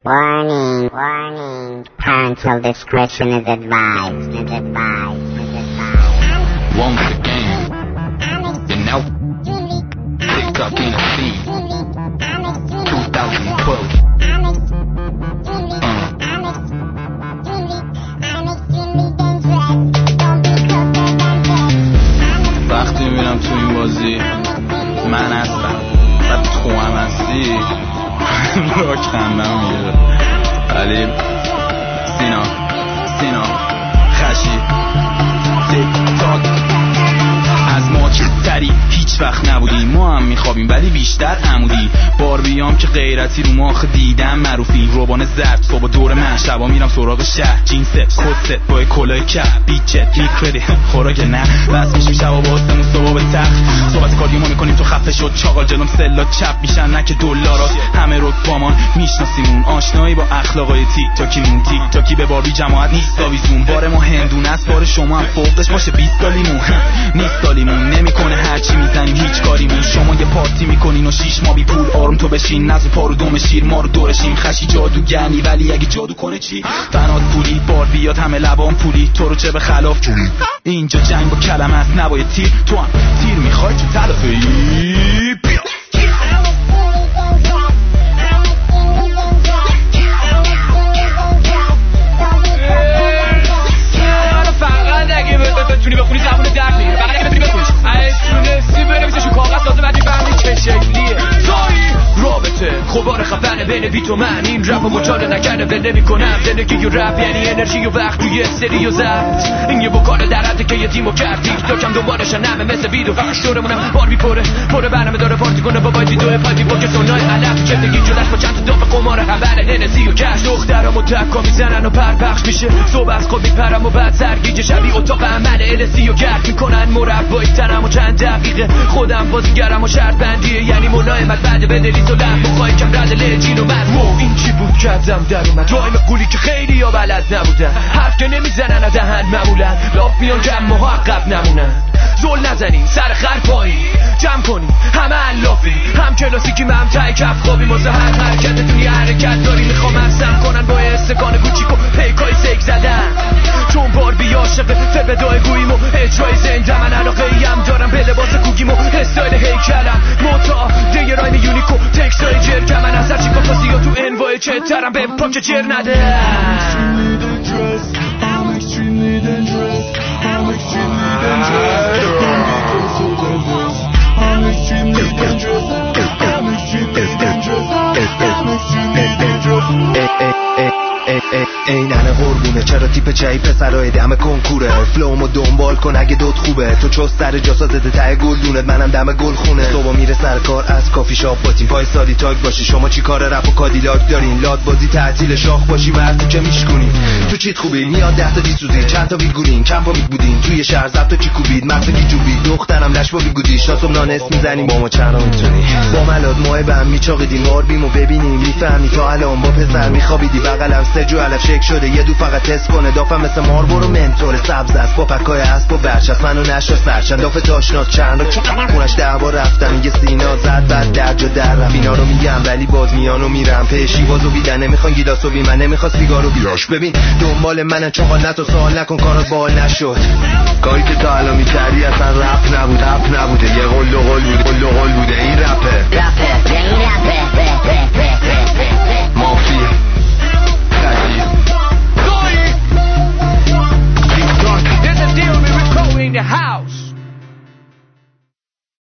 Warning, warning. Parental discretion is advised. Once again, you know, TikTok in a scene, 2012. وقتی میبینم تو این بازی من هستم و تو هم هستی را کندم میگیره، ولی سینا خشی تیک تاک از ما که تری هیچ وقت نبودی، ما هم میخوابیم ولی بیشتر عمودی. باربیام که غیرتی رو ماخ دیدم معروفی، روبان زرد صبح دور من، شبا میرم سراغ شهر، جینست کست با کلاه کپ، بیچت میکردی خوراک نه بس میشیم شبا با آسمون صبح به تخت، صحبت کاردیو ما میکنیم تو خفه شد چاقال جلوم سلا چپ میشن نه که دلارا، همه رو بامان میشناسیمون، آشنایی با اخلاقای تیک تاکی به باربی جماعت نیست آویزون، بار ما هندونه است بار شما هم فوقش باشه 20 سالیمون نیست سالیمون، نمیکنه هرچی میزنیم هیچ کاریمون، شما یه پارتی میکنین و 6 ماه بی پول آروم تو بشین، نزو پارو دوم شیر ما رو دورشیم، خشی جادوگرنی ولی اگه جادو کنه چی؟ فنات پولی باربیات همه لبان پولی، تو رو چه به خلاف جونی، اینجا جنگ با کلمه است نباید تیر، تو هم تیر میخوای تو تلافی بیا فقط اگه بتونی بخونی زبون درد میگیره، فقط اگه بتونی بخونیش تونستی بنویسش رو کاغذ تازه بعدی فهمی چه شکلیه رابطه خبار خفنه بین بیت و من، این رپ و مچاله نکنه به نمی کنم زندگی و رپ یعنی انرژی و وقت توی سری و زرد، این یه بکار در حده که یه تیمو کرد تیک تاکم دنبالشن همه مثل ویدو دورمونم باربی پره برنامه داره پارتی کنه با وایدی دو پایدی با کسونای علف چندگی جدست با چند تا داف قمار خبر هنسی و کش، دخترامو تکا میزنن و پخش میشه صبح از خواب میپرم و بعد سرگیجه شبی اتاق عمل السی و گرد میکنن مربای تنم و چند دقیقه خودم بازیگرم و شرط بندیه، یعنی ملایمت بعد بندلیز و لب مخواهی کم رد لجین و مد این چی بود کردم در اومد رایم قولی که خیلی ها بلد نبودن، حرف که نمیزنن دهن معمولا لاف میان که محقق نمونن، زل نزنین سر خر پایی جمع کنین همه علافی هم کلاسیکی هم تای کف خوابی واسه هر حرکتتون یه حرکت داری، میخوام افسم کنن با استکان کوچیک و پیکای سیک زدن، چون باربی عاشق فبدای گوییم و اجرای زنده من علاقه ایم دارم به لباس کوگیم و استایل هیکلم متا دیگه رایم یونیکو تکسای جرگم من از هرچی کافاسی یا تو انوای چه ترم به پاک جر نده ای ننه قربونه چرا تیپ چای پسرای دم کنکوره، فلومو دنبال کن اگه دوت خوبه، تو چست سر جاسا زده ته گلدونت منم دم گل خونه، صبح میره سر کار از کافی شاپ با تیم پای سالی تاگ باشی، شما چی کار رپ و کادیلاک دارین لاد بازی تعطیل شاخ باشی مردی که میشکنین، تو چیت خوبه میاد 10 تا دیسوزی چند تا بیگونین کم پا میبودین توی شهر زبط کی کوبید مغز کی جوبید دخترم لش با بیگودی شاسم نانس میزنیم با ما چرا میتونی با ملاد موهای به هم میچاقیدین ماربیمو ببینیم میفهمی تا الان با پسر میخوابیدی بغلم سجو علف شک شده یه دو فقط تست کنه دافم مثل ماربورو منتور سبز است با پکای اسب و برچسب منو نشو سرچند داف تاشناس چند رو خونش 10 بار رفتم یه سینا زد بعد در جا در رفت اینا رو میگم ولی باز میانو میرم پیشی بازو بیدن نمیخوان گیلاسو بی من نمیخواد سیگارو بیاش ببین دنبال منن چون نه تو سوال نکن کارات بال نشد کاری که تا الان میکردی اصلا رپ نبوده یه قول بوده این رپه مافی There's a deal with Rico in the house